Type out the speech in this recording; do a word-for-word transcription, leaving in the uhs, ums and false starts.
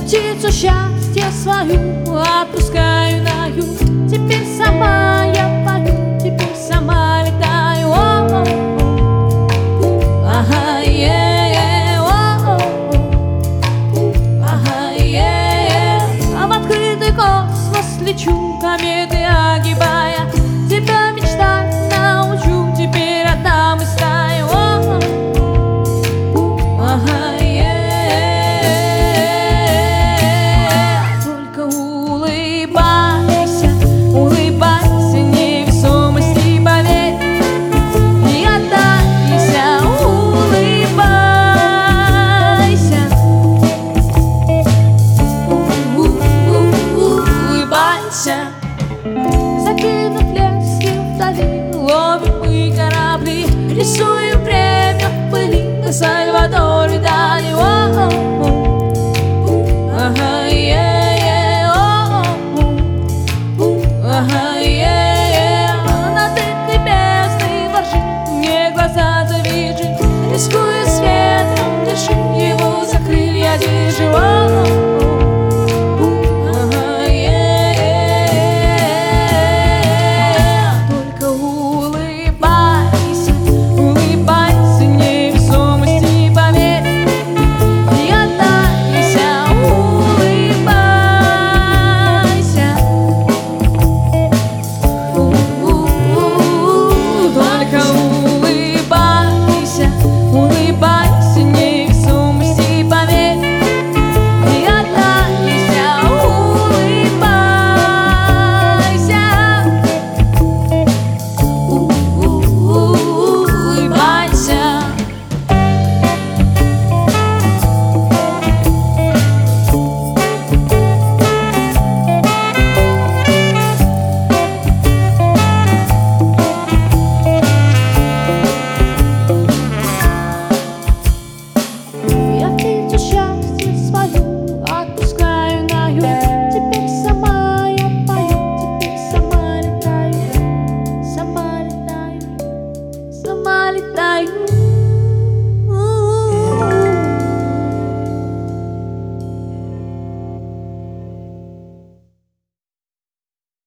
птицу счастья свою отпускаю на юг. Теперь сама я пою, теперь сама летаю. О-о-о. Ага, е-е, о-о-о. Ага, е-е. А в открытый космос лечу, кометы огибая. Тебя мечтать научу, теперь одна мы стаи. О-о-о. Ага, е-е. Только улыбайся, улыбайся, невесомости поверь. И отдайся, улыбайся. Улыбайся. Закинув лески вдали, ловим мы корабли, рисуем время в пыли, на Сальвадоре дали. О-о-о. Ага, е-е, о-о-о. Ага, е-е. Над этой бездной воржи, мне глаза завяжи, рискуя с ветром, дыши, его за крылья держи.